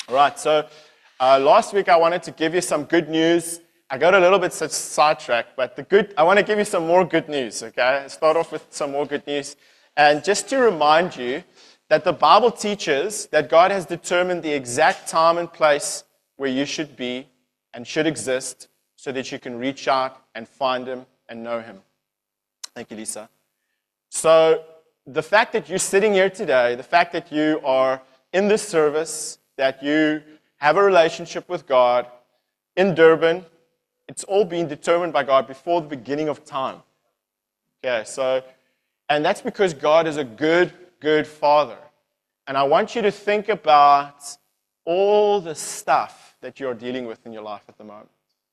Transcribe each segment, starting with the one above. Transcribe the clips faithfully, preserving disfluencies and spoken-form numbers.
All right, so uh, last week I wanted to give you some good news. I got a little bit sidetracked, but the good, I want to give you some more good news, okay? Start off with some more good news. And just to remind you that the Bible teaches that God has determined the exact time and place where you should be and should exist so that you can reach out and find Him and know Him. Thank you, Lisa. So the fact that you're sitting here today, the fact that you are in this service, that you have a relationship with God in Durban, it's all been determined by God before the beginning of time. Okay, so, and that's because God is a good, good Father. And I want you to think about all the stuff that you're dealing with in your life at the moment.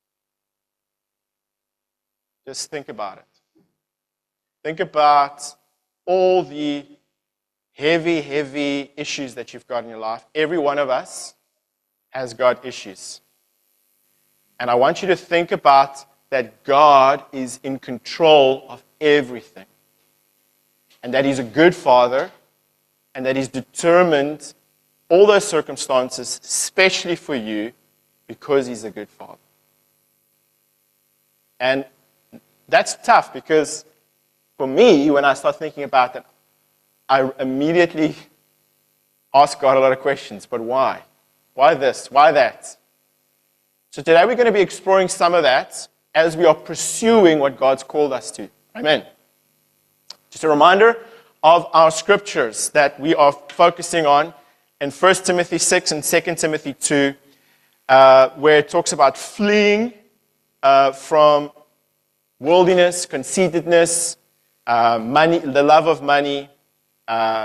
Just think about it. Think about all the heavy, heavy issues that you've got in your life. Every one of us has got issues. And I want you to think about that God is in control of everything. And that He's a good Father, and that He's determined all those circumstances, especially for you, because He's a good Father. And that's tough because for me, when I start thinking about that, I immediately ask God a lot of questions. But why? Why this? Why that? So today we're going to be exploring some of that as we are pursuing what God's called us to. Amen. Just a reminder of our scriptures that we are focusing on in First Timothy six and Second Timothy two, uh, where it talks about fleeing uh, from worldliness, conceitedness, uh, money, the love of money, uh,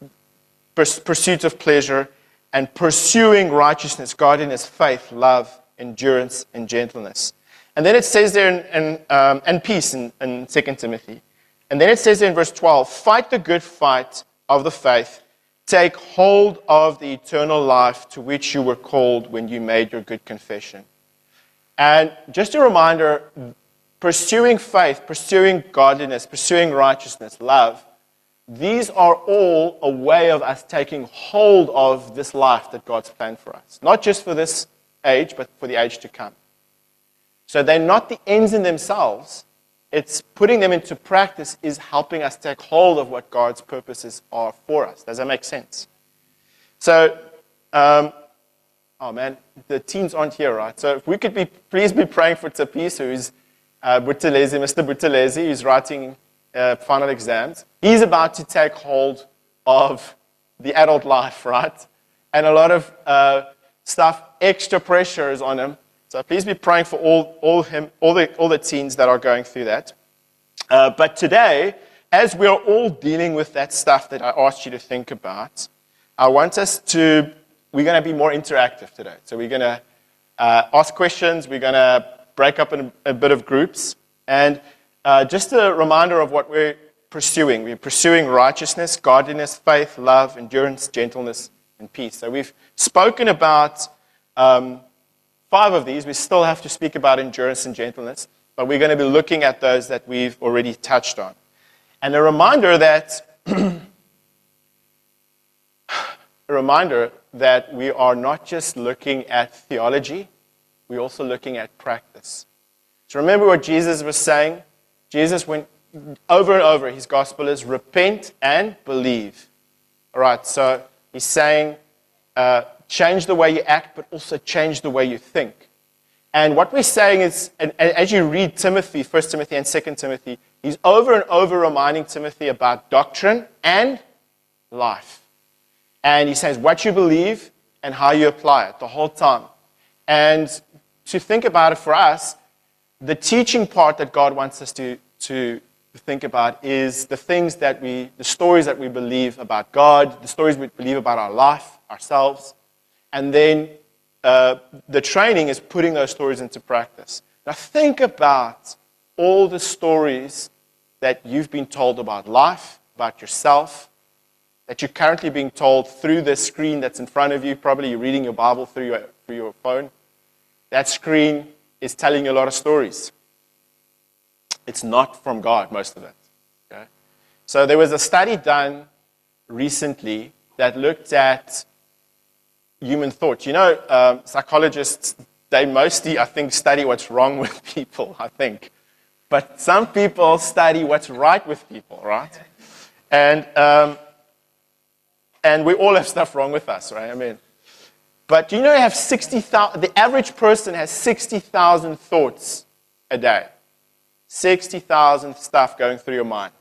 pursuit of pleasure, and pursuing righteousness, godliness, faith, love, endurance, and gentleness. And then it says there, in, in, um, and peace in, in Second Timothy. And then it says there in verse twelve, fight the good fight of the faith, take hold of the eternal life to which you were called when you made your good confession. And just a reminder, pursuing faith, pursuing godliness, pursuing righteousness, love, these are all a way of us taking hold of this life that God's planned for us. Not just for this age, but for the age to come. So they're not the ends in themselves. It's putting them into practice is helping us take hold of what God's purposes are for us. Does that make sense? So, um, oh man, the teens aren't here, right? So if we could be, please be praying for Tapis, who's uh, Buthelezi, Mister Buthelezi, who's writing uh, final exams. He's about to take hold of the adult life, right? And a lot of uh, stuff, extra pressure is on him. So please be praying for all, all him, all the all the teens that are going through that. Uh, but today, as we are all dealing with that stuff that I asked you to think about, I want us to, we're going to be more interactive today. So we're going to uh, ask questions, we're going to break up in a, a bit of groups. And uh, just a reminder of what we're pursuing. We're pursuing righteousness, godliness, faith, love, endurance, gentleness, and peace. So we've spoken about um, five of these. We still have to speak about endurance and gentleness, but we're going to be looking at those that we've already touched on. And a reminder that a reminder that we are not just looking at theology, we're also looking at practice. So remember what Jesus was saying? Jesus went over and over, his gospel is repent and believe. All right, so he's saying uh, change the way you act, but also change the way you think. And what we're saying is, and, and as you read Timothy, First Timothy and Second Timothy, he's over and over reminding Timothy about doctrine and life. And he says what you believe and how you apply it the whole time. And to think about it for us, the teaching part that God wants us to, to think about is the things that we, the stories that we believe about God, the stories we believe about our life, ourselves. And then uh, the training is putting those stories into practice. Now think about all the stories that you've been told about life, about yourself, that you're currently being told through the screen that's in front of you. Probably you're reading your Bible through your, through your phone. That screen is telling you a lot of stories. It's not from God, most of it. Okay? So there was a study done recently that looked at human thought. You know, um, psychologists, they mostly, I think, study what's wrong with people, I think. But some people study what's right with people, right? And um, and we all have stuff wrong with us, right? I mean, but you know, you have sixty thousand, the average person has sixty thousand thoughts a day. sixty thousand stuff going through your mind.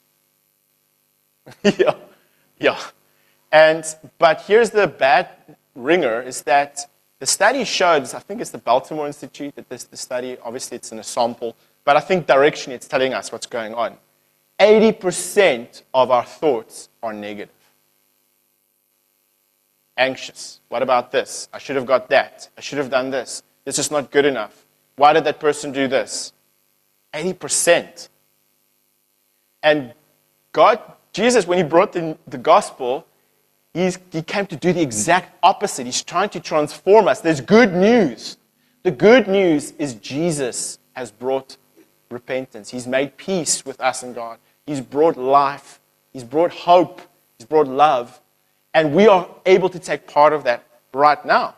yeah, yeah. And, but here's the bad ringer, is that the study shows, I think it's the Baltimore Institute that this the study, obviously it's in a sample, but I think directionally it's telling us what's going on. eighty percent of our thoughts are negative. Anxious. What about this? I should have got that. I should have done this. This is not good enough. Why did that person do this? eighty percent. And God, Jesus, when he brought the, the gospel, he's, he came to do the exact opposite. He's trying to transform us. There's good news. The good news is Jesus has brought repentance. He's made peace with us and God. He's brought life. He's brought hope. He's brought love. And we are able to take part of that right now.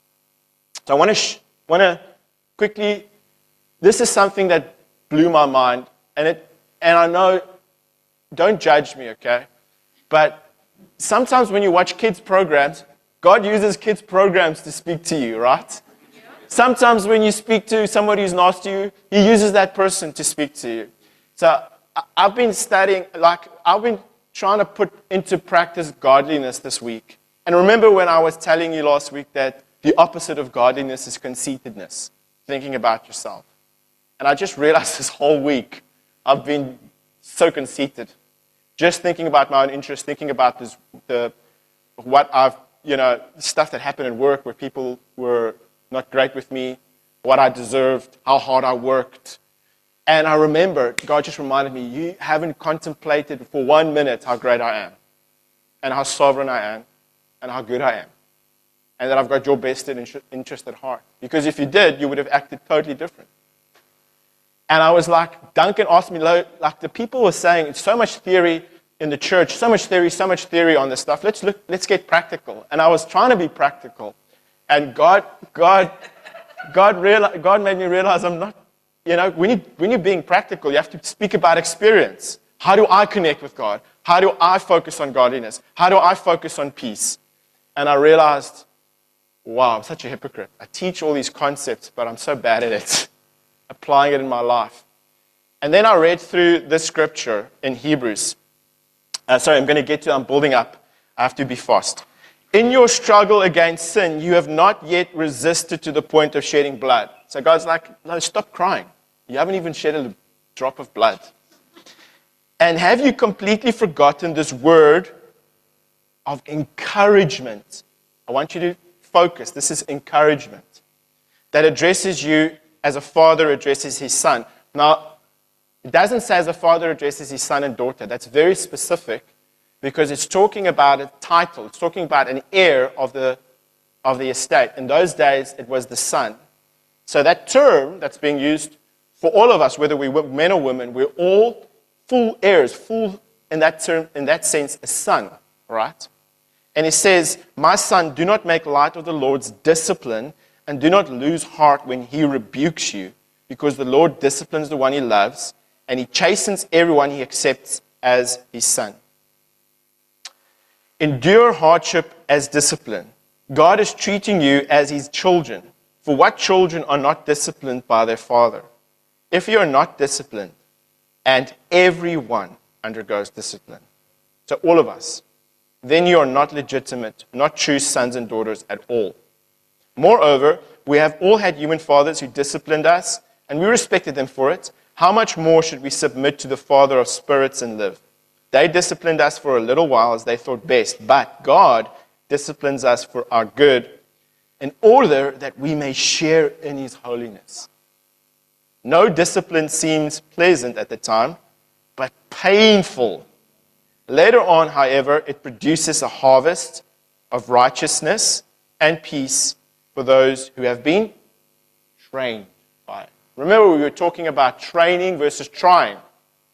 So I want to sh- want to quickly, this is something that blew my mind. And it, and I know, don't judge me, okay? But sometimes when you watch kids' programs, God uses kids' programs to speak to you, right? Sometimes when you speak to somebody who's nice to you, he uses that person to speak to you. So I've been studying, like, I've been trying to put into practice godliness this week. And remember when I was telling you last week that the opposite of godliness is conceitedness, thinking about yourself. And I just realized this whole week I've been so conceited, just thinking about my own interests, thinking about this, the what I've, you know, stuff that happened at work where people were not great with me, what I deserved, how hard I worked. And I remember, God just reminded me, you haven't contemplated for one minute how great I am, and how sovereign I am, and how good I am, and that I've got your best interest at heart. Because if you did, you would have acted totally different. And I was like, Duncan asked me, like the people were saying, it's so much theory in the church, so much theory, so much theory on this stuff. Let's look, let's get practical. And I was trying to be practical. And God, God, God, reali- God made me realize I'm not. You know, when, you, when you're being practical, you have to speak about experience. How do I connect with God? How do I focus on godliness? How do I focus on peace? And I realized, wow, I'm such a hypocrite. I teach all these concepts, but I'm so bad at it, applying it in my life. And then I read through this scripture in Hebrews. Uh, sorry, I'm going to get to it. I'm building up. I have to be fast. In your struggle against sin, you have not yet resisted to the point of shedding blood. So God's like, no, stop crying. You haven't even shed a drop of blood. And have you completely forgotten this word of encouragement? I want you to focus. This is encouragement that addresses you as a father addresses his son. Now, it doesn't say as a father addresses his son and daughter. That's very specific because it's talking about a title. It's talking about an heir of the, of the estate. In those days, it was the son. So that term that's being used for all of us, whether we're men or women, we're all full heirs, full in that term, in that sense, a son, right? And it says, my son, do not make light of the Lord's discipline and do not lose heart when he rebukes you, because the Lord disciplines the one he loves and he chastens everyone he accepts as his son. Endure hardship as discipline. God is treating you as his children. For what children are not disciplined by their father? If you are not disciplined, and everyone undergoes discipline, so all of us, then you are not legitimate, not true sons and daughters at all. Moreover, we have all had human fathers who disciplined us, and we respected them for it. How much more should we submit to the Father of spirits and live? They disciplined us for a little while as they thought best, but God disciplines us for our good, in order that we may share in his holiness. No discipline seems pleasant at the time, but painful. Later on, however, it produces a harvest of righteousness and peace for those who have been trained by it. Remember, we were talking about training versus trying.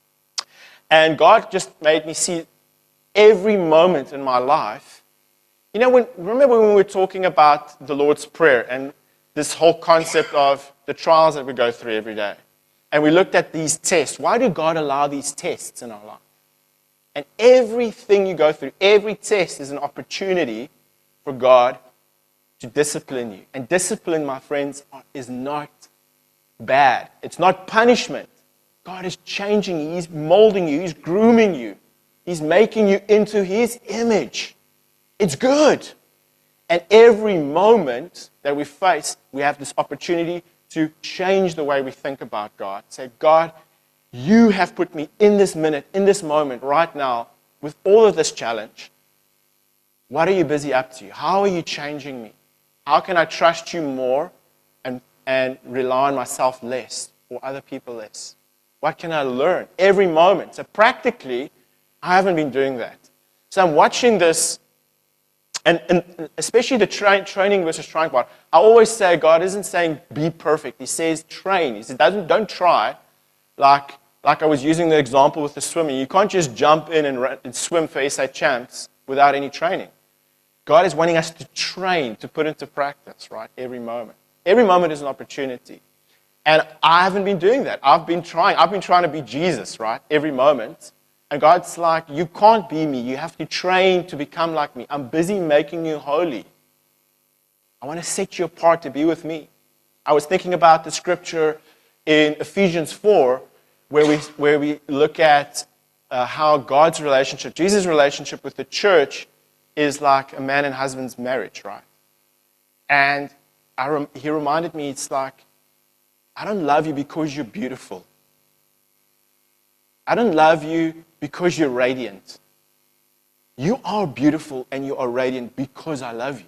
And God just made me see every moment in my life You know, when, remember when we were talking about the Lord's Prayer and this whole concept of the trials that we go through every day? And we looked at these tests. Why did God allow these tests in our life? And everything you go through, every test is an opportunity for God to discipline you. And discipline, my friends, is not bad. It's not punishment. God is changing you. He's molding you. He's grooming you. He's making you into His image. It's good. And every moment that we face, we have this opportunity to change the way we think about God. Say, God, you have put me in this minute, in this moment, right now, with all of this challenge. What are you busy up to? How are you changing me? How can I trust you more and, and rely on myself less or other people less? What can I learn every moment? So practically, I haven't been doing that. So I'm watching this, and, and especially the tra- training versus trying part. I always say God isn't saying be perfect. He says train. He says doesn't don't try. Like like I was using the example with the swimming. You can't just jump in and, run, and swim for S A champs without any training. God is wanting us to train, to put into practice, right? Every moment. Every moment is an opportunity. And I haven't been doing that. I've been trying. I've been trying to be Jesus, right? Every moment. And God's like, you can't be me. You have to train to become like me. I'm busy making you holy. I want to set you apart to be with me. I was thinking about the scripture in Ephesians four, where we, where we look at uh, how God's relationship, Jesus' relationship with the church, is like a man and husband's marriage, right? And I rem- he reminded me, it's like, I don't love you because you're beautiful. I don't love you because you're radiant. You are beautiful and you are radiant because I love you.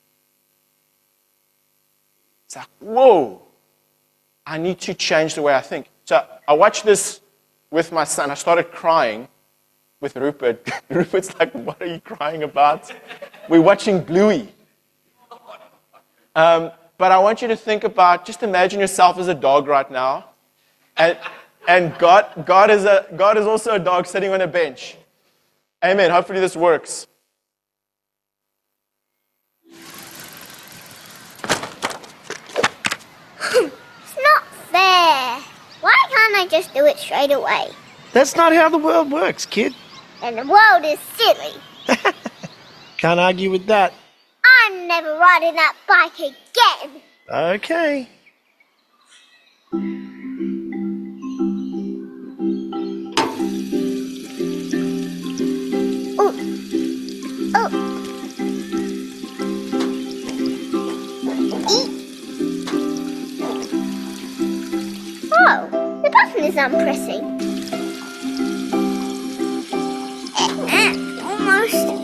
It's like, whoa, I need to change the way I think. So I watched this with my son. I started crying with Rupert. Rupert's like, what are you crying about? We're watching Bluey. Um, but I want you to think about, just imagine yourself as a dog right now. And, and God, God, is a, God is also a dog sitting on a bench. Amen. Hopefully this works. It's not fair. Why can't I just do it straight away? That's not how the world works, kid. And the world is silly. Can't argue with that. I'm never riding that bike again. Okay. Oh. Oh. Eat. Oh, the button is I'm pressing. Almost.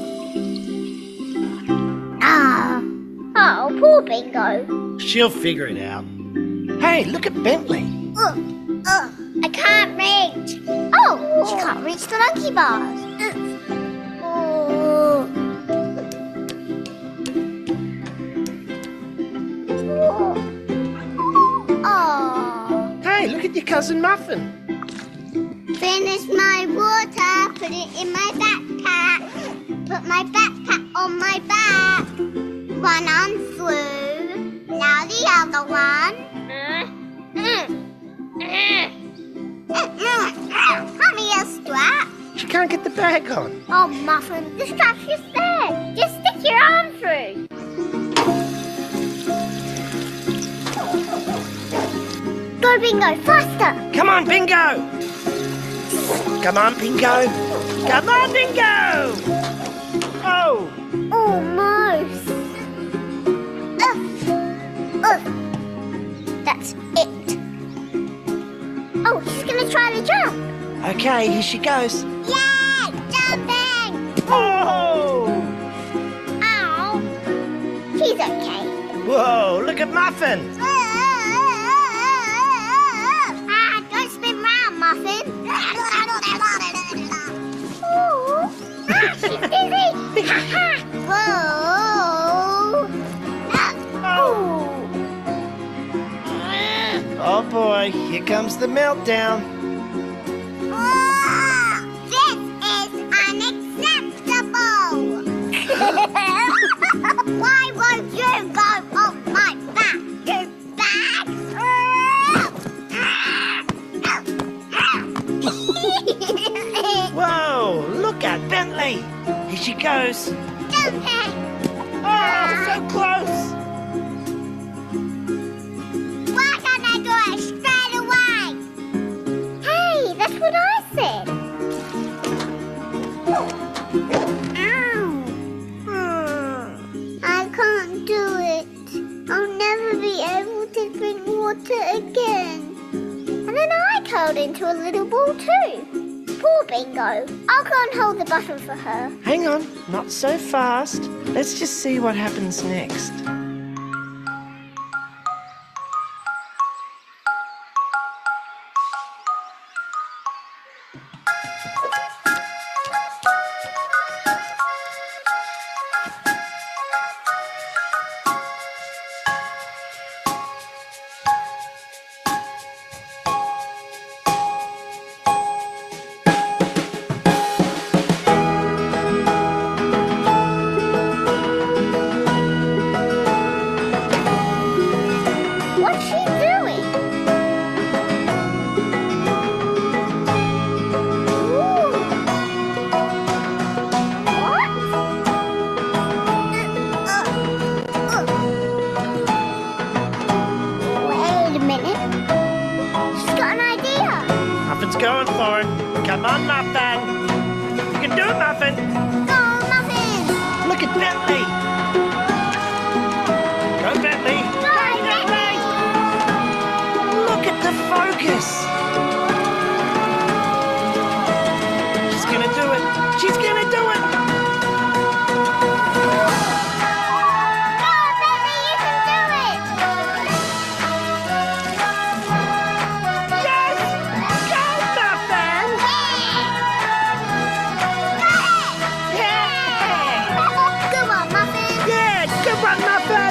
Ah. Oh, poor Bingo. She'll figure it out. Hey, look at Bentley. Ugh. Ugh. I can't reach. Oh, she can't reach the monkey bars. Ugh. Oh. Oh. Hey, look at your cousin Muffin. Finish my water, put it in my backpack. Put my backpack on my back. One on through. Now the other one. Come here, strap. She can't get the bag on. Oh, Muffin, the strap's just there. Just stick your arm through. Go, Bingo, faster. Come on, Bingo. Come on, Bingo. Come on, Bingo. Oh. Almost. Ugh. Ugh. That's it. Oh, she's gonna try to jump. Okay, here she goes. Yay! Jumping! Oh. Ow. She's okay. Whoa, look at Muffin. Ah, don't spin round, Muffin. Ooh. Ah, she's dizzy. Whoa. Oh. Oh boy, here comes the meltdown. Oh, this is unacceptable. close. Jump it. Oh, so close. Why can't I do it straight away? Hey, that's what I said. Ow. Hmm. I can't do it. I'll never be able to drink water again. And then I curled into a little ball too. Poor Bingo. I'll go and hold the button for her. Hang on, not so fast. Let's just see what happens next. What's she doing? Ooh. What? Uh, uh, uh. Wait a minute. She's got an idea. Muffin's going for it. Come on, Muffin. You can do it, Muffin. Go, Muffin. Look at Bentley. Go, Bentley. Go, Bentley. Look at the focus. She's gonna do it. She's gonna do it. Go, Bentley, you can do it. Yes! Go, Muffin! Yeah. Yeah! Good one, Muffin. Yeah! Good one, Muffin!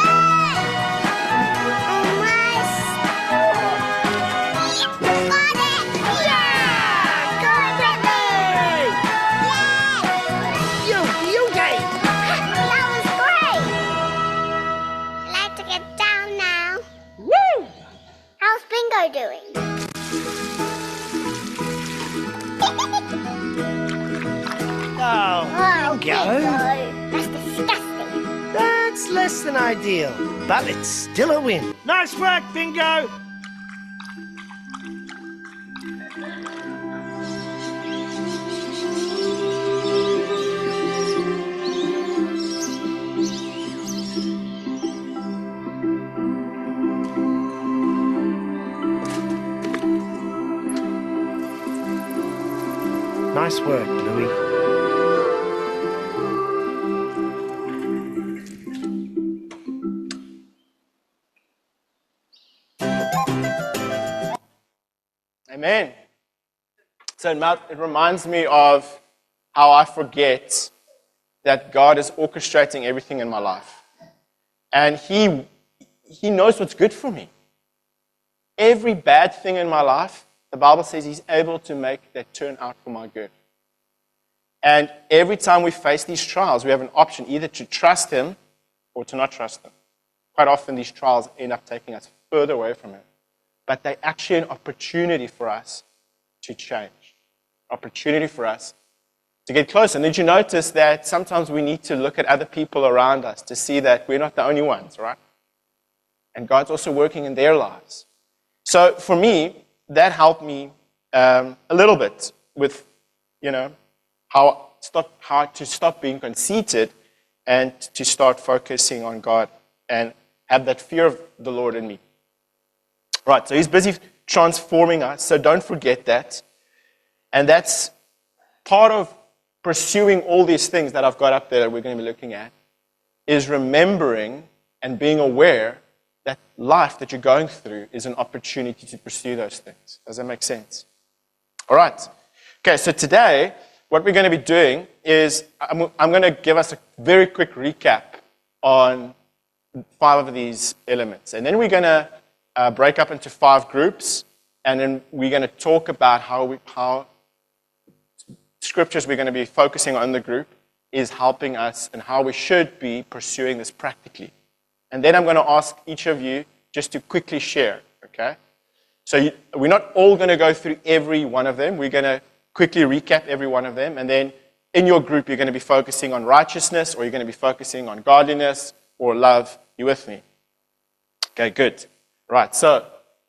You, you gay! Woo! How's Bingo doing? Oh, Oh, go. That's disgusting. That's less than ideal, but it's still a win. Nice work, Bingo! Nice work, Louis. Amen. So it mou- it reminds me of how I forget that God is orchestrating everything in my life. And He, he knows what's good for me. Every bad thing in my life, the Bible says He's able to make that turn out for my good. And every time we face these trials, we have an option either to trust Him or to not trust Him. Quite often these trials end up taking us further away from Him. But they're actually an opportunity for us to change. Opportunity for us to get closer. And did you notice that sometimes we need to look at other people around us to see that we're not the only ones, right? And God's also working in their lives. So for me, that helped me um, a little bit with, you know, how, stop, how to stop being conceited and to start focusing on God and have that fear of the Lord in me. Right, so He's busy transforming us, so don't forget that. And that's part of pursuing all these things that I've got up there that we're going to be looking at, is remembering and being aware that life that you're going through is an opportunity to pursue those things. Does that make sense? All right. Okay, so today, what we're going to be doing is I'm, I'm going to give us a very quick recap on five of these elements. And then we're going to uh, break up into five groups, and then we're going to talk about how, we, how scriptures we're going to be focusing on the group is helping us and how we should be pursuing this practically. And then I'm going to ask each of you just to quickly share, okay? So you, we're not all going to go through every one of them. We're going to quickly recap every one of them, and then in your group, you're going to be focusing on righteousness, or you're going to be focusing on godliness or love. You with me? Okay, good. Right, so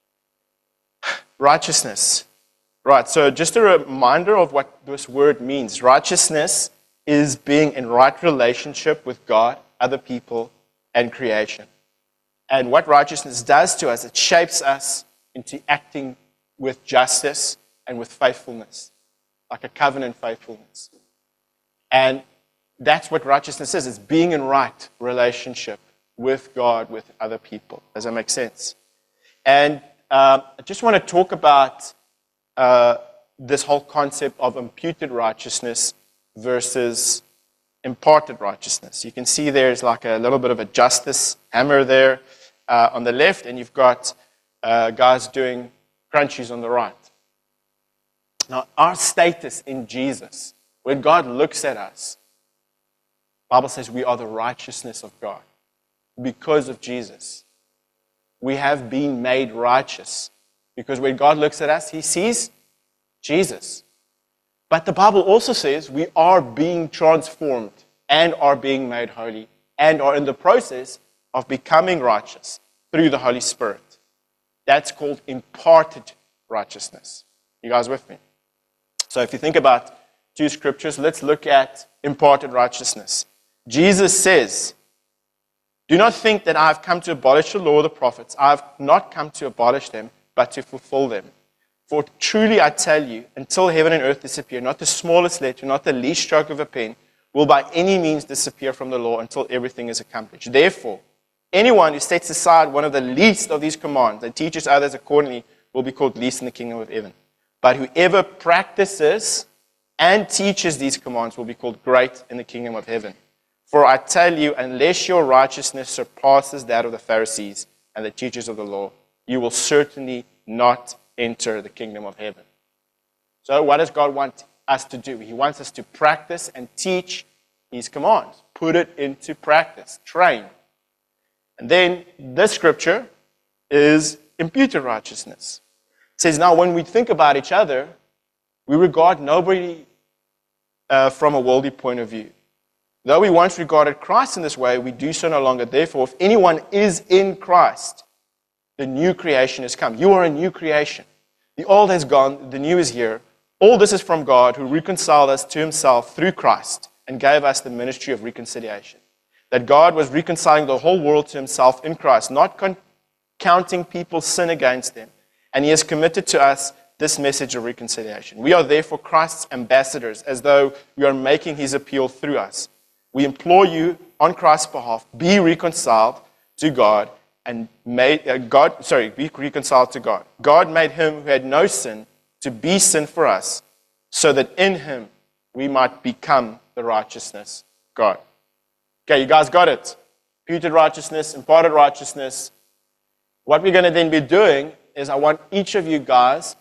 righteousness. Right, so just a reminder of what this word means. Righteousness is being in right relationship with God, other people, and creation. And what righteousness does to us, it shapes us into acting with justice and with faithfulness, like a covenant faithfulness. And that's what righteousness is. It's being in right relationship with God, with other people. Does that make sense? And um, I just want to talk about uh, this whole concept of imputed righteousness versus imparted righteousness. You can see there's like a little bit of a justice hammer there uh, on the left, and you've got uh, guys doing crunchies on the right. Now, our status in Jesus, when God looks at us, the Bible says we are the righteousness of God. Because of Jesus, we have been made righteous. Because when God looks at us, He sees Jesus. But the Bible also says we are being transformed and are being made holy and are in the process of becoming righteous through the Holy Spirit. That's called imparted righteousness. You guys with me? So if you think about two scriptures, let's look at imparted righteousness. Jesus says, "Do not think that I have come to abolish the law or the prophets. I have not come to abolish them, but to fulfill them. For truly I tell you, until heaven and earth disappear, not the smallest letter, not the least stroke of a pen, will by any means disappear from the law until everything is accomplished. Therefore, anyone who sets aside one of the least of these commands and teaches others accordingly will be called least in the kingdom of heaven. But whoever practices and teaches these commands will be called great in the kingdom of heaven. For I tell you, unless your righteousness surpasses that of the Pharisees and the teachers of the law, you will certainly not enter the kingdom of heaven." So what does God want us to do? He wants us to practice and teach His commands. Put it into practice. Train. And then this scripture is imputed righteousness. It says, now when we think about each other, we regard nobody uh, from a worldly point of view. Though we once regarded Christ in this way, we do so no longer. Therefore, if anyone is in Christ, the new creation has come. You are a new creation. The old has gone, the new is here. All this is from God, who reconciled us to Himself through Christ and gave us the ministry of reconciliation. That God was reconciling the whole world to Himself in Christ, not con- counting people's sin against them. And He has committed to us this message of reconciliation. We are therefore Christ's ambassadors, as though we are making His appeal through us. We implore you on Christ's behalf, be reconciled to God and made uh, God, sorry, be reconciled to God. God made Him who had no sin to be sin for us, so that in Him we might become the righteousness of God. Okay, you guys got it. Imputed righteousness, imparted righteousness. What we're going to then be doing is I want each of you guys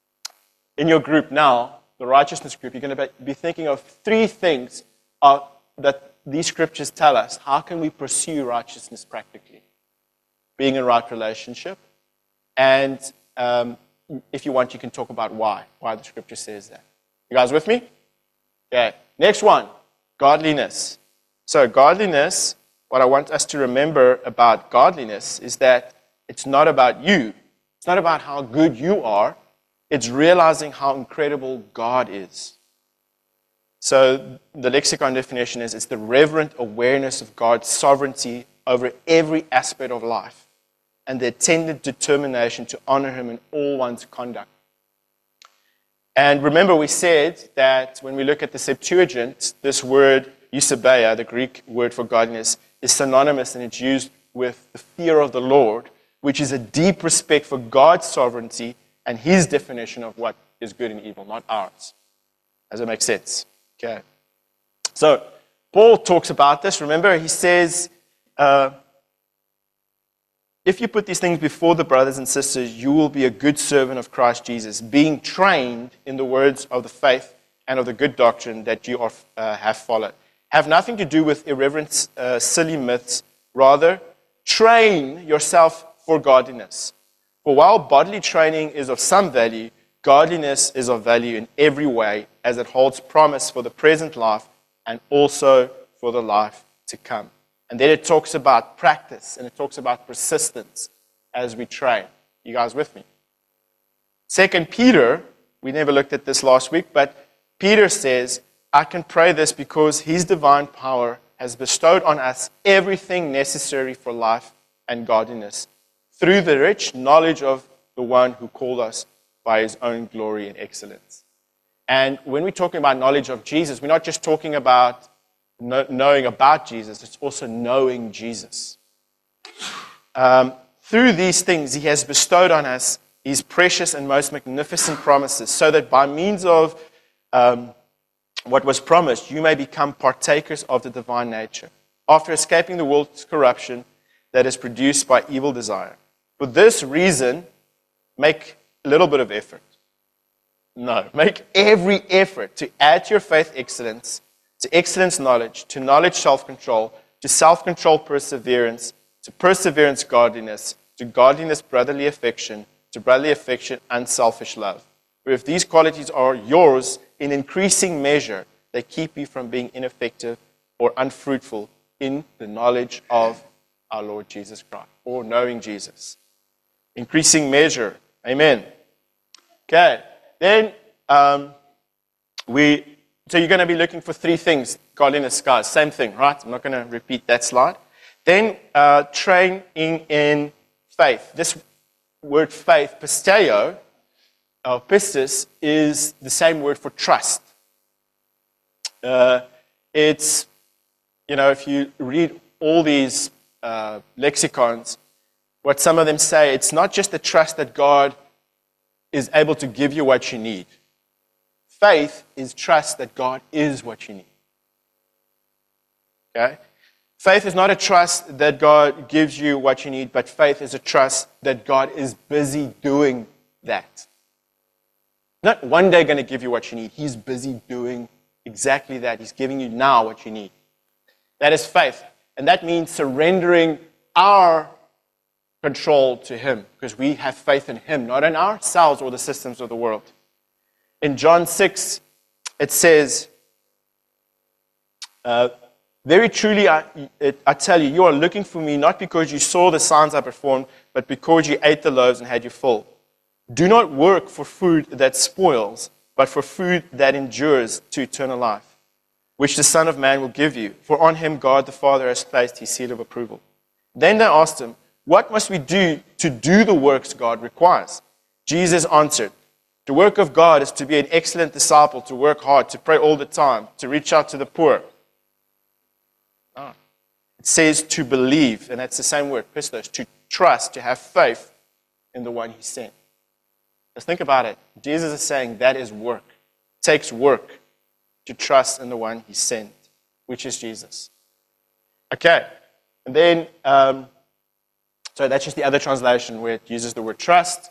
in your group now, the righteousness group, you're going to be thinking of three things uh, that these scriptures tell us. How can we pursue righteousness practically? Being in right relationship. And um, if you want, you can talk about why, why the scripture says that. You guys with me? Okay. Next one, godliness. So godliness, what I want us to remember about godliness is that it's not about you. It's not about how good you are. It's realizing how incredible God is. So the lexicon definition is it's the reverent awareness of God's sovereignty over every aspect of life and the attendant determination to honor Him in all one's conduct. And remember, we said that when we look at the Septuagint, this word eusebeia, the Greek word for godliness, is synonymous and it's used with the fear of the Lord, which is a deep respect for God's sovereignty and His definition of what is good and evil, not ours. Does that make sense? Okay. So, Paul talks about this. Remember, he says, uh, if you put these things before the brothers and sisters, you will be a good servant of Christ Jesus, being trained in the words of the faith and of the good doctrine that you are, uh, have followed. Have nothing to do with irreverent, uh, silly myths. Rather, train yourself for godliness. For while bodily training is of some value, godliness is of value in every way, as it holds promise for the present life and also for the life to come. And then it talks about practice and it talks about persistence as we train. You guys with me? Second Peter, we never looked at this last week, but Peter says, I can pray this because his divine power has bestowed on us everything necessary for life and godliness through the rich knowledge of the one who called us by his own glory and excellence. And when we're talking about knowledge of Jesus, we're not just talking about knowing about Jesus, it's also knowing Jesus. Um, through these things, he has bestowed on us his precious and most magnificent promises, so that by means of um, what was promised, you may become partakers of the divine nature, after escaping the world's corruption that is produced by evil desire. For this reason, make a little bit of effort. No, make every effort to add to your faith excellence, to excellence knowledge, to knowledge self-control, to self-control perseverance, to perseverance godliness, to godliness brotherly affection, to brotherly affection unselfish love. For if these qualities are yours in increasing measure, they keep you from being ineffective or unfruitful in the knowledge of our Lord Jesus Christ, or knowing Jesus. Increasing measure. Amen. Okay. Then um, we, so you're going to be looking for three things. Godliness, guys, same thing, right? I'm not going to repeat that slide. Then uh, training in faith. This word faith, pisteo, or pistis, is the same word for trust. Uh, it's, you know, if you read all these uh, lexicons, what some of them say, it's not just the trust that God is able to give you what you need. Faith is trust that God is what you need. Okay? Faith is not a trust that God gives you what you need, but faith is a trust that God is busy doing that. Not one day going to give you what you need. He's busy doing exactly that. He's giving you now what you need. That is faith. And that means surrendering our control to Him, because we have faith in Him, not in ourselves or the systems of the world. In John six, it says, uh, very truly, I, it, I tell you, you are looking for me not because you saw the signs I performed, but because you ate the loaves and had your full. Do not work for food that spoils, but for food that endures to eternal life, which the Son of Man will give you. For on Him God the Father has placed His seal of approval. Then they asked Him, what must we do to do the works God requires? Jesus answered, the work of God is to be an excellent disciple, to work hard, to pray all the time, to reach out to the poor. Oh. It says to believe, and that's the same word, pistos, to trust, to have faith in the one He sent. Let's think about it. Jesus is saying that is work. It takes work to trust in the one He sent, which is Jesus. Okay, and then... Um, So that's just the other translation where it uses the word trust.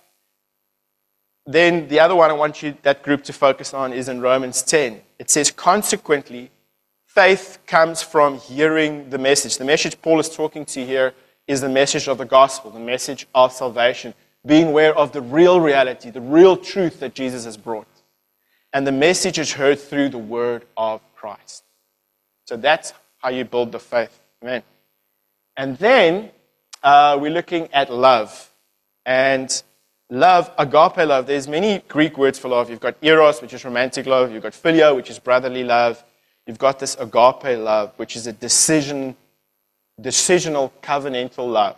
Then the other one I want you, that group to focus on, is in Romans ten. It says, consequently, faith comes from hearing the message. The message Paul is talking to here is the message of the gospel, the message of salvation, being aware of the real reality, the real truth that Jesus has brought. And the message is heard through the word of Christ. So that's how you build the faith. Amen. And then Uh, we're looking at love. And love, agape love, there's many Greek words for love. You've got eros, which is romantic love. You've got phileo, which is brotherly love. You've got this agape love, which is a decision, decisional, covenantal love.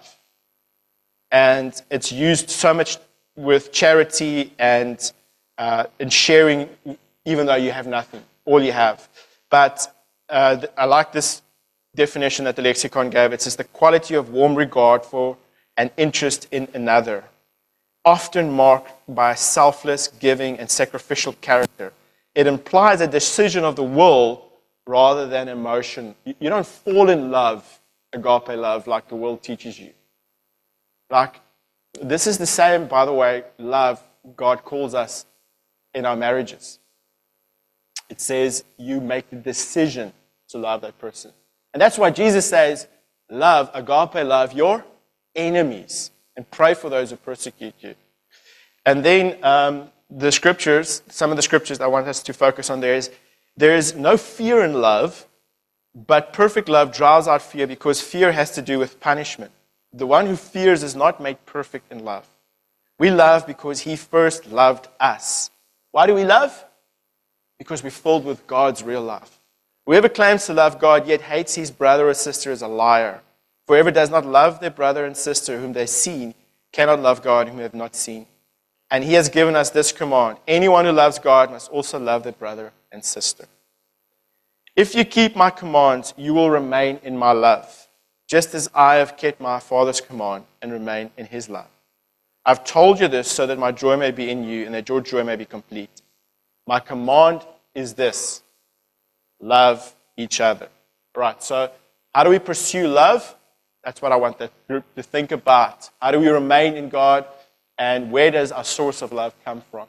And it's used so much with charity and uh, in sharing, even though you have nothing, all you have. But uh, th- I like this definition that the lexicon gave. It says the quality of warm regard for and interest in another, often marked by a selfless, giving, and sacrificial character. It implies a decision of the will rather than emotion. You don't fall in love, agape love, like the world teaches you. Like, this is the same, by the way, love God calls us in our marriages. It says you make the decision to love that person. And that's why Jesus says, love, agape love, your enemies, and pray for those who persecute you. And then um, the scriptures, some of the scriptures I want us to focus on there is, there is no fear in love, but perfect love drives out fear because fear has to do with punishment. The one who fears is not made perfect in love. We love because he first loved us. Why do we love? Because we're filled with God's real love. Whoever claims to love God yet hates his brother or sister is a liar. For whoever does not love their brother and sister whom they see cannot love God whom they have not seen. And he has given us this command: anyone who loves God must also love their brother and sister. If you keep my commands, you will remain in my love, just as I have kept my Father's command and remain in his love. I've told you this so that my joy may be in you and that your joy may be complete. My command is this: love each other. Right, so how do we pursue love? That's what I want the group to think about. How do we remain in God, and where does our source of love come from?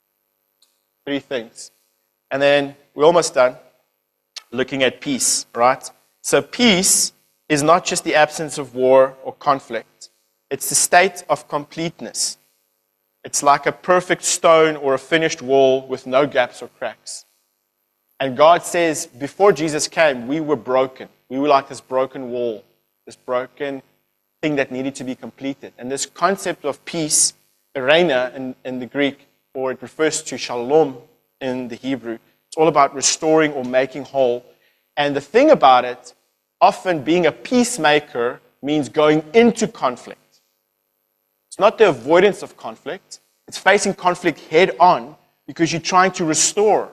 Three things. And then we're almost done looking at peace, right? So peace is not just the absence of war or conflict. It's the state of completeness. It's like a perfect stone or a finished wall with no gaps or cracks. And God says, before Jesus came, we were broken. We were like this broken wall, this broken thing that needed to be completed. And this concept of peace, eirene in, in the Greek, or it refers to shalom in the Hebrew. It's all about restoring or making whole. And the thing about it, often being a peacemaker means going into conflict. It's not the avoidance of conflict. It's facing conflict head on because you're trying to restore.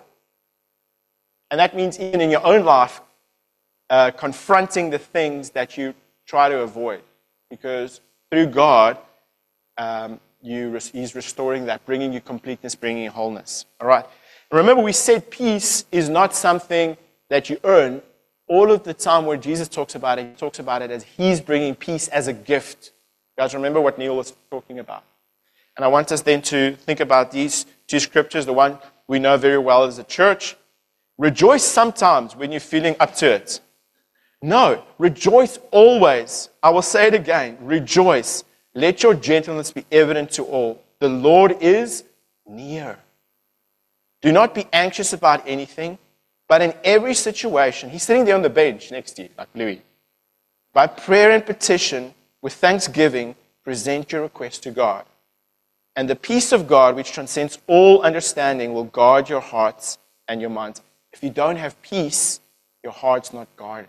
And that means even in your own life, uh, confronting the things that you try to avoid. Because through God, um, you, he's restoring that, bringing you completeness, bringing you wholeness. All right. And remember, we said peace is not something that you earn. All of the time where Jesus talks about it, he talks about it as he's bringing peace as a gift. You guys remember what Neil was talking about? And I want us then to think about these two scriptures. The one we know very well as a church. Rejoice sometimes when you're feeling up to it. No, rejoice always. I will say it again. Rejoice. Let your gentleness be evident to all. The Lord is near. Do not be anxious about anything, but in every situation, he's sitting there on the bench next to you, like Louis. By prayer and petition, with thanksgiving, present your request to God. And the peace of God, which transcends all understanding, will guard your hearts and your minds. If you don't have peace, your heart's not guarded.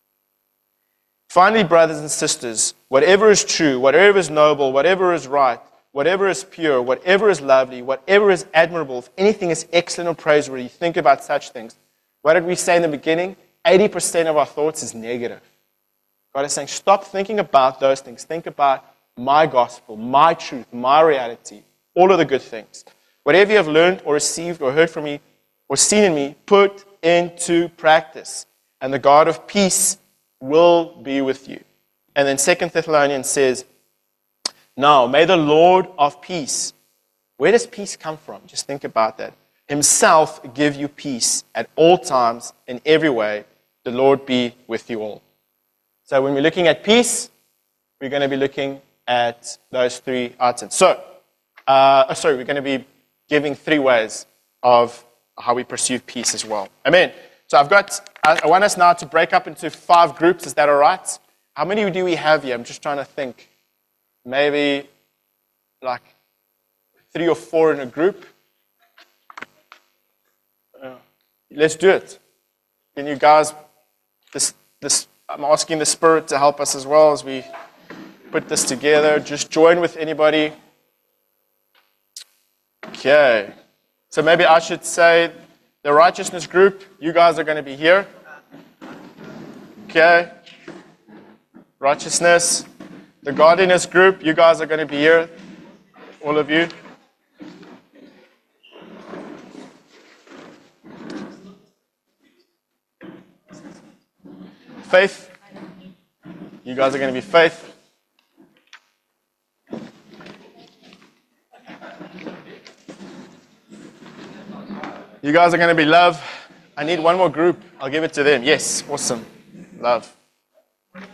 Finally, brothers and sisters, whatever is true, whatever is noble, whatever is right, whatever is pure, whatever is lovely, whatever is admirable, if anything is excellent or praiseworthy, think about such things. What did we say in the beginning? eighty percent of our thoughts is negative. God is saying, stop thinking about those things. Think about my gospel, my truth, my reality, all of the good things. Whatever you have learned or received or heard from me or seen in me, put into practice. And the God of peace will be with you. And then Second Thessalonians says, now, may the Lord of peace, where does peace come from? Just think about that. Himself give you peace at all times, in every way. The Lord be with you all. So when we're looking at peace, we're going to be looking at those three items. So, uh, sorry, we're going to be giving three ways of how we pursue peace as well. Amen. So I've got, I want us now to break up into five groups. Is that all right? How many do we have here? I'm just trying to think. Maybe like three or four in a group. Uh, let's do it. Can you guys, this, this, I'm asking the Spirit to help us as well as we put this together. Just join with anybody. Okay. So maybe I should say the righteousness group, you guys are going to be here. Okay. Righteousness. The godliness group, you guys are going to be here. All of you. Faith. You guys are going to be faith. You guys are going to be love. I need one more group. I'll give it to them. Yes, awesome. Love.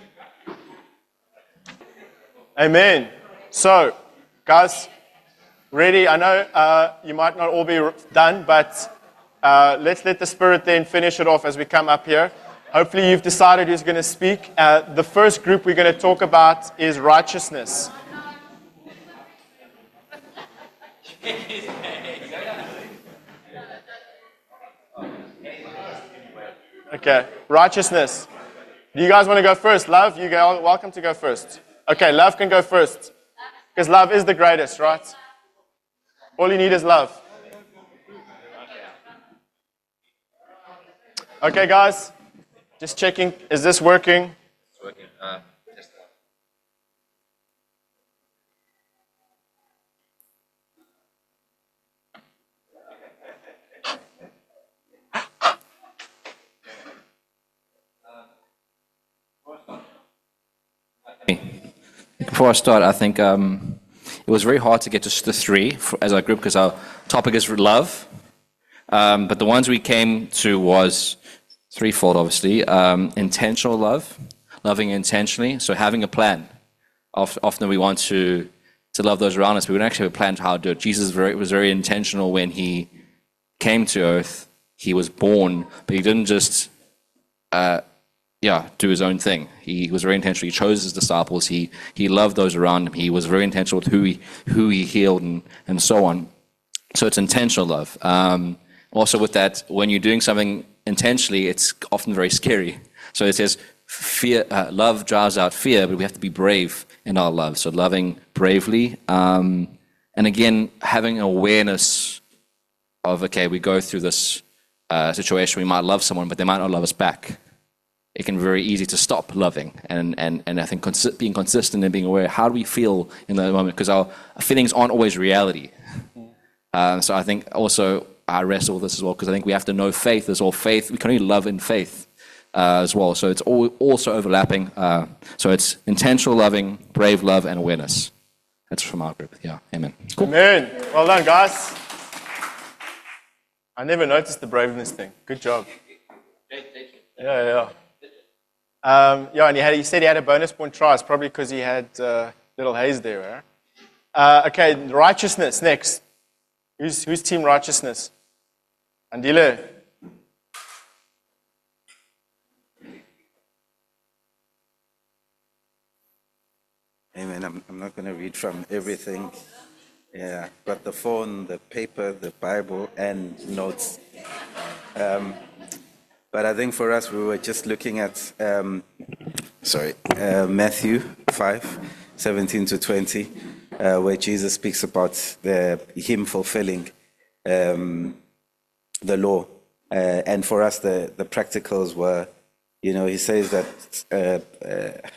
Amen. So, guys, ready. I know uh, you might not all be done, but uh, let's let the Spirit then finish it off as we come up here. Hopefully you've decided who's going to speak. Uh, the first group we're going to talk about is righteousness. Okay, righteousness. Do you guys want to go first? Love, you go. Welcome to go first. Okay, love can go first. Because love is the greatest, right? All you need is love. Okay, guys. Just checking. Is this working? It's working. Uh, just Before I start, I think um, it was very hard to get to the three for, as our group because our topic is love. Um, but the ones we came to was threefold, obviously. Um, intentional love, loving intentionally. So having a plan. Often we want to to love those around us, but we don't actually have a plan to how to do it. Jesus very, was very intentional when he came to earth. He was born, but he didn't just uh, yeah, do his own thing. He was very intentional. He chose his disciples. He he loved those around him. He was very intentional with who he who he healed and, and so on. So it's intentional love. Um, also with that, when you're doing something intentionally, it's often very scary. So it says, fear, uh, love drives out fear, but we have to be brave in our love. So loving bravely. Um, and again, having awareness of, okay, we go through this uh, situation, we might love someone, but they might not love us back. It can be very easy to stop loving. And, and, and I think consi- being consistent and being aware, how do we feel in that moment? Because our feelings aren't always reality. Uh, so I think also I wrestle with this as well, because I think we have to know faith as well. Faith, we can only love in faith uh, as well. So it's all, also overlapping. Uh, so it's intentional loving, brave love, and awareness. That's from our group. Yeah, amen. Cool. Amen. Well done, guys. I never noticed the braveness thing. Good job. Yeah, yeah. Um, yeah, and he, had, he said he had a bonus point try. Probably because he had uh, little haze there. Right? Uh, okay, righteousness next. Who's, who's team righteousness? Andile. Amen. I'm, I'm not going to read from everything. Yeah, got the phone, the paper, the Bible, and notes. Um, but I think for us, we were just looking at, um, sorry, uh, Matthew five, seventeen to twenty, uh, where Jesus speaks about the him fulfilling um, the law. Uh, and for us, the, the practicals were, you know, he says that, uh, uh,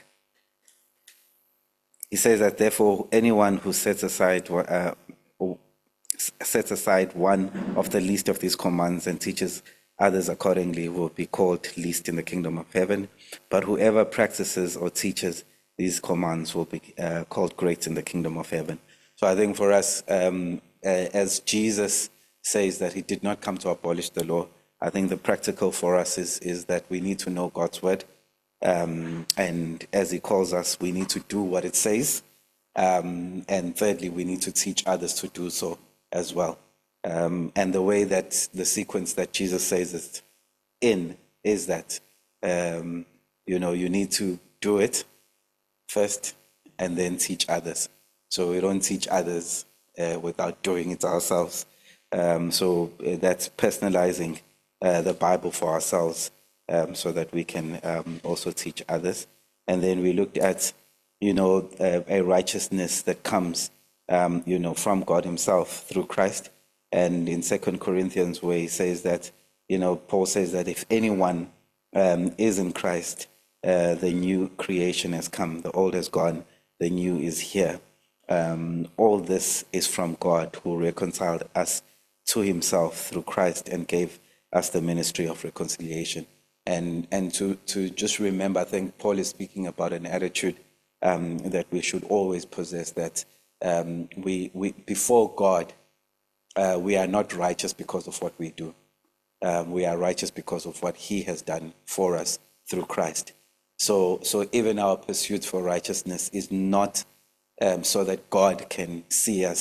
he says that therefore anyone who sets aside, uh, sets aside one of the least of these commands and teaches others accordingly will be called least in the kingdom of heaven. But whoever practices or teaches these commands will be uh, called great in the kingdom of heaven. So I think for us, um, uh, as Jesus says that he did not come to abolish the law, I think the practical for us is, is that we need to know God's word. Um, and as he calls us, we need to do what it says. Um, and thirdly, we need to teach others to do so as well. Um, and the way that the sequence that Jesus says it in is that, um, you know, you need to do it first and then teach others. So we don't teach others uh, without doing it ourselves. Um, so that's personalizing uh, the Bible for ourselves um, so that we can um, also teach others. And then we looked at, you know, uh, a righteousness that comes, um, you know, from God himself through Christ. And in Second Corinthians, where he says that, you know, Paul says that if anyone um, is in Christ, uh, the new creation has come, the old has gone, the new is here. Um, all this is from God, who reconciled us to himself through Christ and gave us the ministry of reconciliation. And and to, to just remember, I think Paul is speaking about an attitude um, that we should always possess, that um, we, we before God, uh, we are not righteous because of what we do. Um, we are righteous because of what he has done for us through Christ. So, so even our pursuit for righteousness is not um, so that God can see us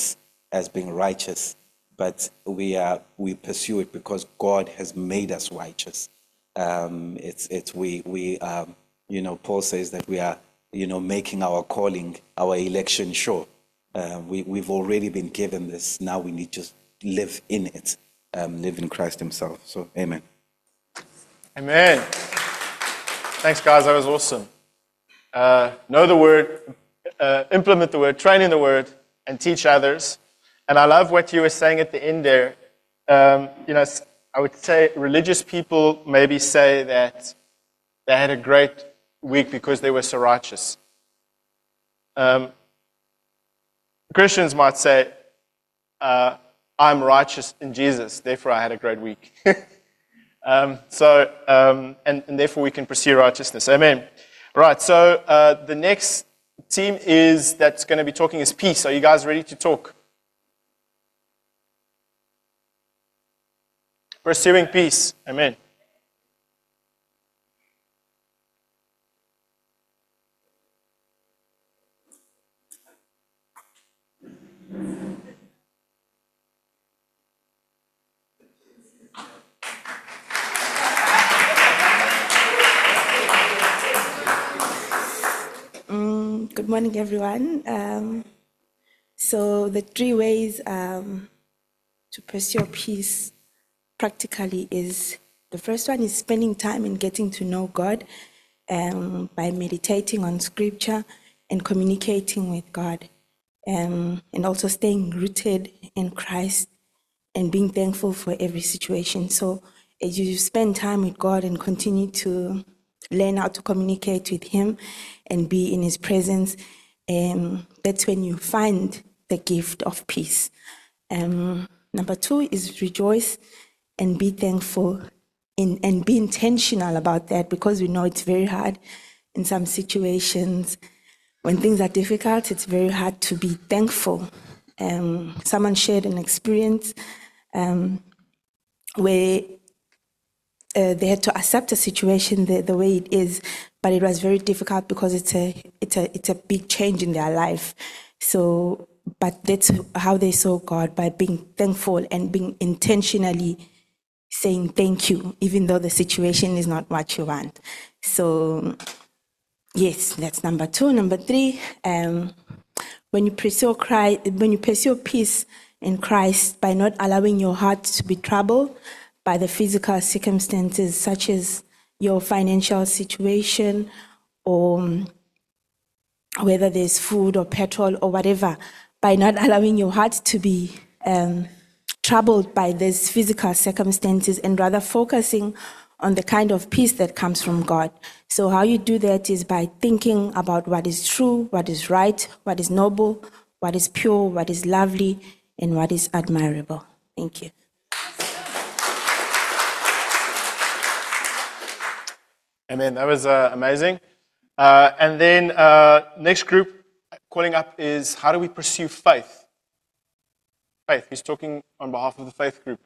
as being righteous, but we are we pursue it because God has made us righteous. Um, it's it's we we um, you know, Paul says that we are, you know, making our calling, our election sure. Uh, we we've already been given this. Now we need to live in it, um, live in Christ Himself. So, amen. Amen. Thanks, guys. That was awesome. Uh, know the word, uh, implement the word, train in the word, and teach others. And I love what you were saying at the end there. Um, you know, I would say religious people maybe say that they had a great week because they were so righteous. Um, Christians might say, uh, I'm righteous in Jesus, therefore I had a great week. um, so, um, and, and therefore we can pursue righteousness. Amen. Right, so uh, the next team is that's going to be talking is peace. Are you guys ready to talk? Pursuing peace. Amen. Mm, good morning, everyone. Um, so the three ways um, to pursue peace practically is, the first one is spending time in getting to know God um, by meditating on scripture and communicating with God, um, and also staying rooted in Christ and being thankful for every situation. So as you spend time with God and continue to learn how to communicate with Him and be in His presence, um, that's when you find the gift of peace. Um, number two is rejoice and be thankful in, and be intentional about that, because we know it's very hard in some situations. When things are difficult, it's very hard to be thankful. Um, someone shared an experience um, where uh, they had to accept a situation the, the way it is, but it was very difficult because it's a it's a it's a big change in their life. So, but that's how they saw God, by being thankful and being intentionally saying thank you, even though the situation is not what you want. So, yes, that's number two. Number three, um, when you pursue Christ, when you pursue peace in Christ by not allowing your heart to be troubled by the physical circumstances, such as your financial situation, or um, whether there's food or petrol or whatever, by not allowing your heart to be um, troubled by these physical circumstances, and rather focusing on the kind of peace that comes from God. So how you do that is by thinking about what is true, what is right, what is noble, what is pure, what is lovely, and what is admirable. Thank you. Amen. That was uh, amazing. Uh, and then uh, next group calling up is, how do we pursue faith? Faith. Who's talking on behalf of the faith group?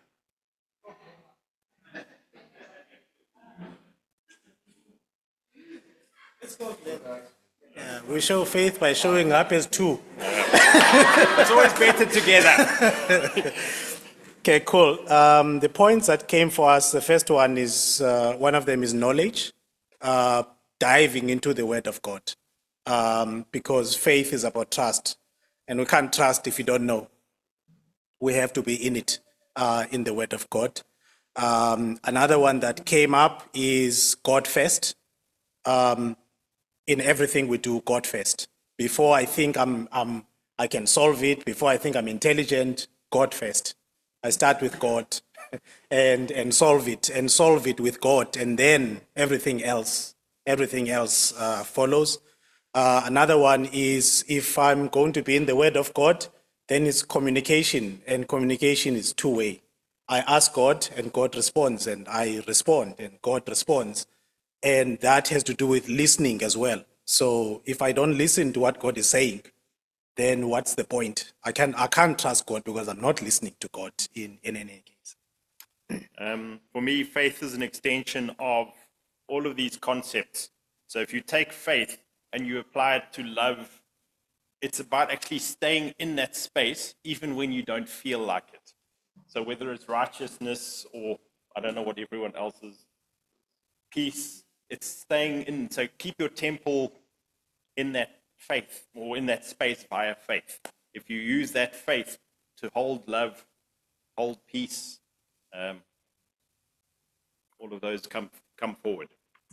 Yeah, we show faith by showing up as two. It's always better together. Okay, cool. Um, the points that came for us, the first one is, uh, one of them is knowledge, uh, diving into the Word of God. Um, because faith is about trust, and we can't trust if you don't know. We have to be in it, uh, in the Word of God. Um, another one that came up is God first. Um, in everything we do, God first. Before I think I'm, I'm, I can solve it, before I think I'm intelligent, God first. I start with God and, and solve it, and solve it with God, and then everything else, everything else uh, follows. Uh, another one is, if I'm going to be in the Word of God, then it's communication, and communication is two-way. I ask God, and God responds, and I respond, and God responds. And that has to do with listening as well. So if I don't listen to what God is saying, then what's the point? I can't, I can't trust God because I'm not listening to God in, in any case. Um, for me, faith is an extension of all of these concepts. So if you take faith and you apply it to love, it's about actually staying in that space even when you don't feel like it. So whether it's righteousness or I don't know what everyone else's peace, it's staying in. So keep your temple in that faith or in that space via faith. If you use that faith to hold love, hold peace, um, all of those come come forward.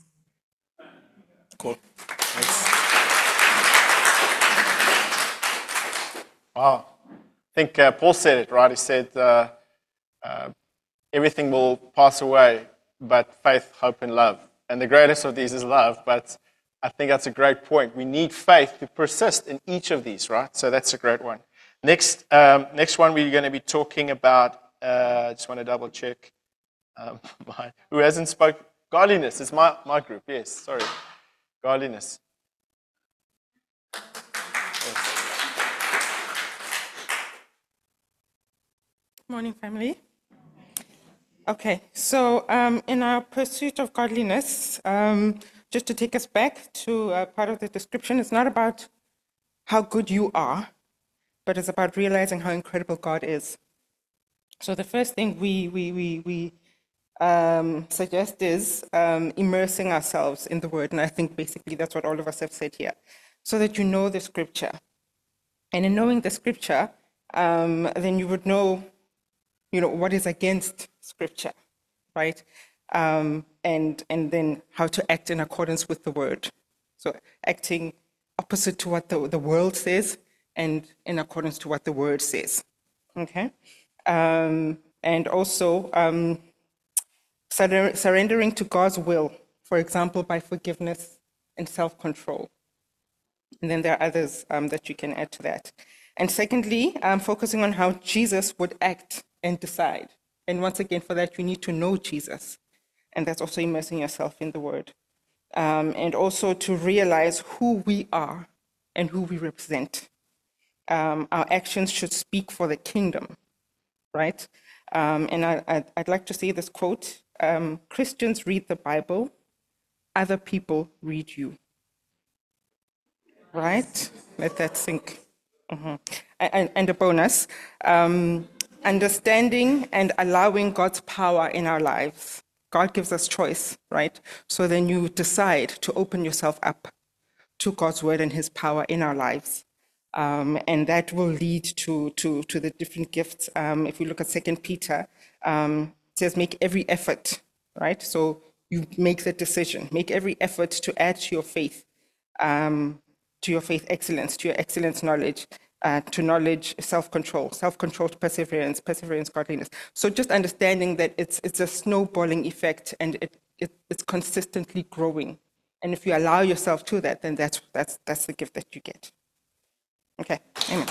Cool. Wow. I think uh, Paul said it, right? He said, uh, uh, everything will pass away, but faith, hope, and love. And the greatest of these is love, but I think that's a great point. We need faith to persist in each of these, right? So that's a great one. Next, um, next one we're going to be talking about, uh, I just want to double check. Um, my, who hasn't spoke? Godliness is my, my group, yes, sorry. Godliness. Morning, family. Okay, so um, in our pursuit of godliness, um, just to take us back to uh, part of the description, it's not about how good you are, but it's about realizing how incredible God is. So the first thing we we we we um, suggest is um, immersing ourselves in the Word, and I think basically that's what all of us have said here, so that you know the Scripture, and in knowing the Scripture, um, then you would know, you know, what is against Scripture, right? Um, and and then how to act in accordance with the Word. So acting opposite to what the, the world says and in accordance to what the Word says, okay? Um, and also um, surrender, surrendering to God's will, for example, by forgiveness and self-control. And then there are others um, that you can add to that. And secondly, um, focusing on how Jesus would act and decide. And once again, for that, you need to know Jesus. And that's also immersing yourself in the Word. Um, and also to realize who we are and who we represent. Um, our actions should speak for the kingdom, right? Um, and I, I'd, I'd like to say this quote, um, Christians read the Bible, other people read you. Right? Let that sink. Mm-hmm. And, and a bonus, um, understanding and allowing God's power in our lives. God gives us choice, right? So then you decide to open yourself up to God's word and his power in our lives. Um, and that will lead to, to, to the different gifts. Um, if we look at Second Peter, um, it says make every effort, right? So you make the decision, make every effort to add to your faith, um, to your faith excellence, to your excellence knowledge, uh, to knowledge self-control, self-control to perseverance, perseverance godliness. So just understanding that it's it's a snowballing effect and it, it it's consistently growing. And if you allow yourself to that, then that's that's that's the gift that you get. Okay, amen.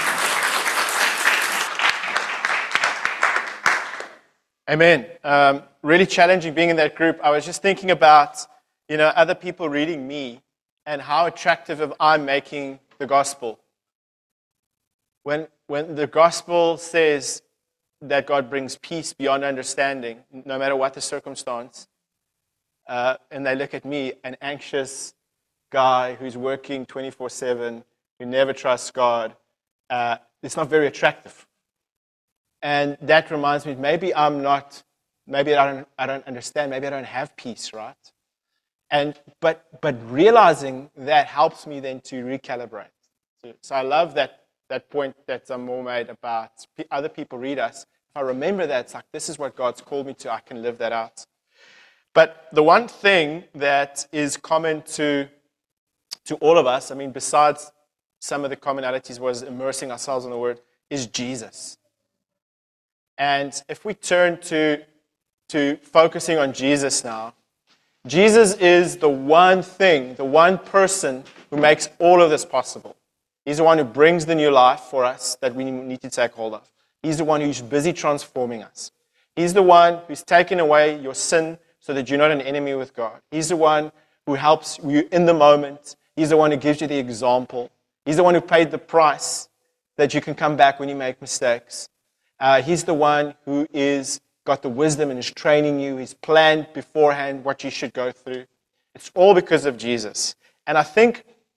Amen. Um, really challenging being in that group. I was just thinking about, you know, other people reading me and how attractive am I making the gospel. When, when the gospel says that God brings peace beyond understanding, no matter what the circumstance, uh, and they look at me, an anxious guy who's working twenty-four seven, who never trusts God, uh, it's not very attractive. And that reminds me, maybe I'm not, maybe I don't, I don't understand, maybe I don't have peace, right? And but but realizing that helps me then to recalibrate. So, so I love that that point that Zamor made about other people read us. If I remember that, it's like, this is what God's called me to, I can live that out. But the one thing that is common to to all of us, I mean, besides some of the commonalities was immersing ourselves in the Word, is Jesus. And if we turn to to focusing on Jesus now, Jesus is the one thing, the one person who makes all of this possible. He's the one who brings the new life for us that we need to take hold of. He's the one who's busy transforming us. He's the one who's taken away your sin so that you're not an enemy with God. He's the one who helps you in the moment. He's the one who gives you the example. He's the one who paid the price that you can come back when you make mistakes. Uh, he's the one who is got the wisdom and is training you. He's planned beforehand what you should go through. It's all because of Jesus. And I think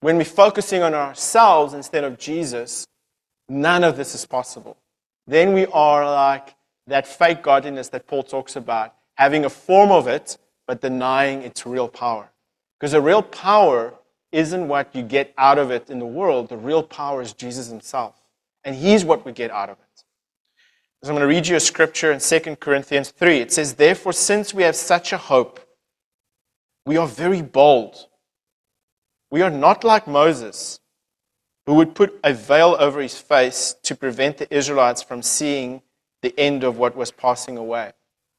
when we're focusing on ourselves instead of Jesus, none of this is possible. Then we are like that fake godliness that Paul talks about, having a form of it, but denying its real power. Because the real power isn't what you get out of it in the world. The real power is Jesus himself. And he's what we get out of it. So I'm going to read you a scripture in Second Corinthians three. It says, therefore, since we have such a hope, we are very bold. We are not like Moses, who would put a veil over his face to prevent the Israelites from seeing the end of what was passing away.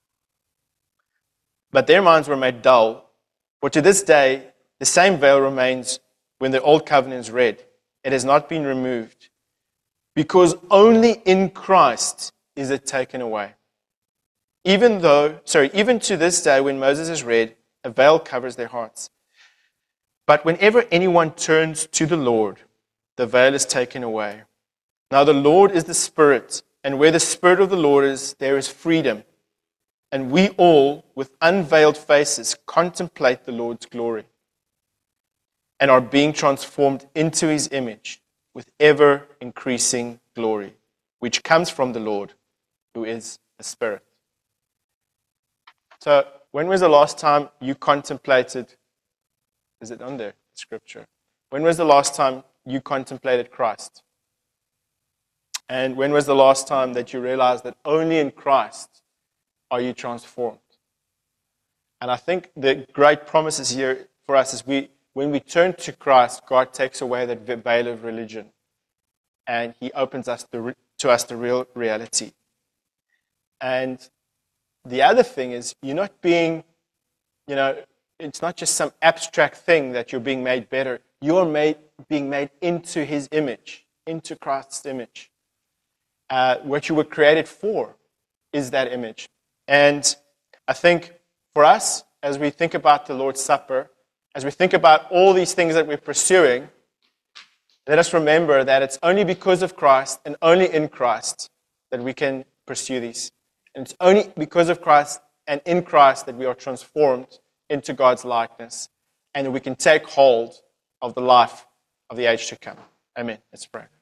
But their minds were made dull, for to this day the same veil remains when the old covenant is read. It has not been removed, because only in Christ is it taken away. Even though, sorry, even to this day when Moses is read, a veil covers their hearts. But whenever anyone turns to the Lord, the veil is taken away. Now the Lord is the Spirit, and where the Spirit of the Lord is, there is freedom. And we all, with unveiled faces, contemplate the Lord's glory and are being transformed into his image with ever-increasing glory, which comes from the Lord, who is the Spirit. So, when was the last time you contemplated, is it on there, scripture? When was the last time you contemplated Christ? And when was the last time that you realized that only in Christ are you transformed? And I think the great promises here for us is we, when we turn to Christ, God takes away that veil of religion and he opens us the, to us the real reality. And the other thing is you're not being, you know, it's not just some abstract thing that you're being made better. You're made, being made into his image, into Christ's image. Uh, what you were created for is that image. And I think for us, as we think about the Lord's Supper, as we think about all these things that we're pursuing, let us remember that it's only because of Christ and only in Christ that we can pursue these. And it's only because of Christ and in Christ that we are transformed into God's likeness and that we can take hold of the life of the age to come. Amen. Let's pray.